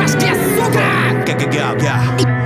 башке, сука! Га-га-га-га.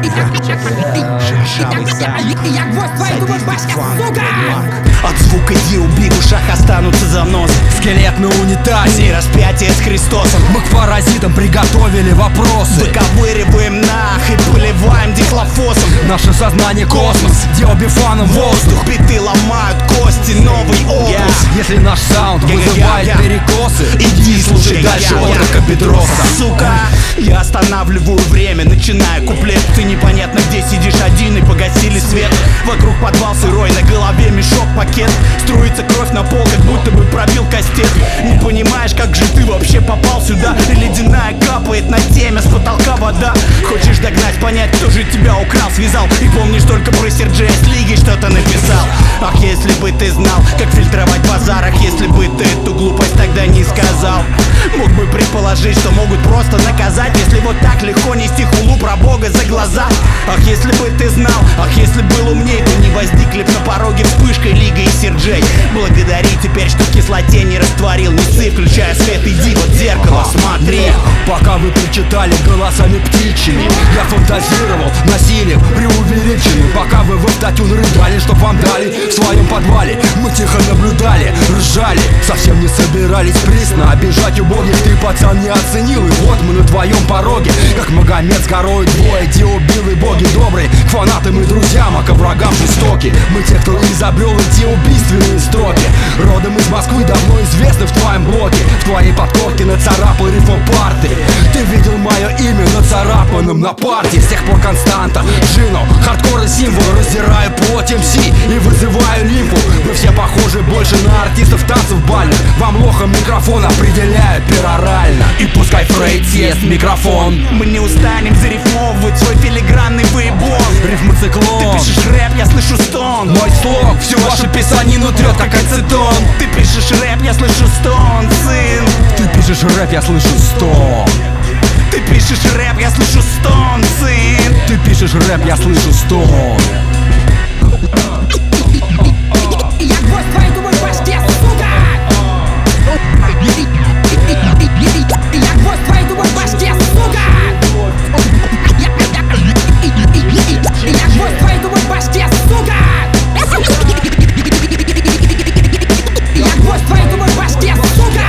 И я гвоздь твою в башке, сука! От звука диуби в ушах останутся заносы. Скелет на унитазе, Распятие с Христосом. мы к паразитам приготовили вопросы. Выковыриваем нах и поливаем дихлофосом. Наше сознание космос, диобифаном воздух. Биты ломают кости, новый образ. Если наш саунд вызывает перекосы, Иди слушай дальше я. отрока Бедроса. Сука, я останавливаю время, начинаю куплет. Ты непонятно где сидишь один и погасили свет. Вокруг подвал сырой, на голове мешок, пакет. Струится кровь на пол, как будто бы пробил кастет. Не понимаешь, как же ты вообще попал сюда. И ледяная капает на теме, с потолка вода. Хочешь догнать, понять, кто же тебя украл, связал. И помнишь только про Серджея с Лиги что-то написал. Ах, если бы ты знал, как фильтровать в базарах. Если бы ты эту глупость тогда не сказал. Мог бы предположить, что могут просто наказать. Если вот так легко нести хулу про Бога за глаза. Ах, если бы ты знал, ах, если был умней, то не возникли б на пороге вспышкой Лига и Серджей. Благодари теперь, что в кислоте не растворил. Не ссы, включая свет, иди вот в зеркало, смотри. Пока вы причитали голосами птичьими, я фантазировал насилием преувеличенным. Пока вы в автотюн рыдали, чтоб вам дали в своем подвале, мы тихо наблюдали, ржали. Совсем не собирались присно обижать убогих. Ты, пацан, не оценил, и вот мы на твоем пороге. Как Магомед с горой двое, диубилы, боги добрые. К фанатам и друзьям, а к врагам жестоки. Мы те, кто изобрел эти убийственные строки. Родом из Москвы, давно известны в твоем блоке. В твоей подкорке нацарапал рифопарты. Ты видел мое имя нацарапанным на парте. С тех пор константа, Джино, хардкор и символ. Раздираю плоть МС и вызываю лимфу. Вы все похожи больше на артистов танцев бальных. Вам лохом микрофон определяют перорально. И пускай Фрейд съест микрофон. Мы не устанем зарифмовывать свой филигранный выебон. Рифмоциклон. Ты пишешь рэп, я слышу стон. Мой слог всю вашу писанину трет, как ацетон. Ты пишешь рэп, я слышу стон, сын. Ты пишешь рэп, я слышу стон. Ты пишешь рэп, я слышу стон, сын. Ты пишешь рэп, я слышу стон. И я гвоздь твою в башке, сука! И я гвоздь твою в башке, сука! И я гвоздь твою в башке, сука! И я гвоздь твою в башке, сука!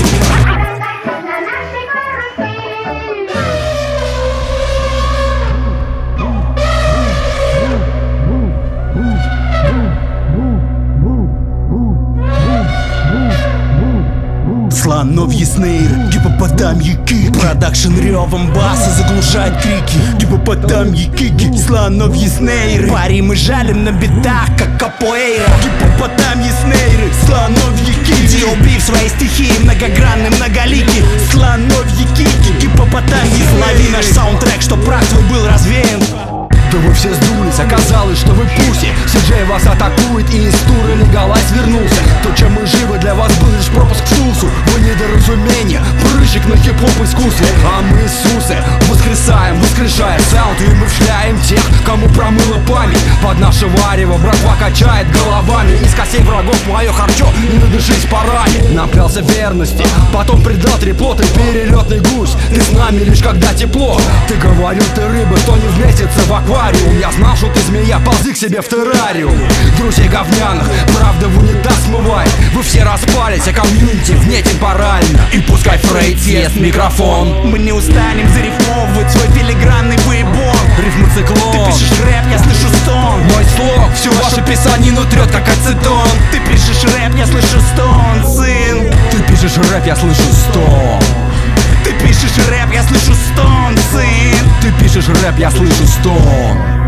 Слоновьи снейры, гипопотамьи кики. Продакшн ревом баса заглушает крики. Гипопотамьи кики, слоновьи снейры. Пари мы жалим на битах, как капоэйра. Гипопотамьи снейры, слоновьи кики. Диоби в своей стихии многогранный, многоликий. Слоновьи кики, гипопотамьи. Лови наш саундтрек, чтоб прах твой был развеян. Да вы все сдулись, оказалось, что вы пуси. Сиджей вас атакует и из тура Легалайз вернулся. То, чем мы живы, для вас был лишь пропуск в Тулсу. Вы недоразумение, прыщик на хип-хоп искусстве. А мы Иисусы, воскресаем, воскрешая саунд. И мы вшляем тех, кому промыла память. Под наше варево братва качает головами. Из косей врагов мое харчо, не надышись парами. Наклялся верности, потом предал триплот и перелетный гусь. Ты с нами лишь когда тепло. Ты говорил, ты рыба, то не вместится в аквариум. Я знал, что ты змея, ползи к себе в террариум. Друзей говняных, правда в унитаз смывает. Вы все распались, а комьюнити вне темпорально. И пускай Фрейд съест микрофон. Мы не устанем зарифмовывать свой филигранный выебон. Рифмоциклон. Ты пишешь рэп, я слышу стон. Мой слог всю вашу писанину трет, как ацетон. Ты пишешь рэп, я слышу стон, сын. Ты пишешь рэп, я слышу стон. Ты пишешь рэп, я слышу стон, сын. Ты пишешь рэп, я слышу стон.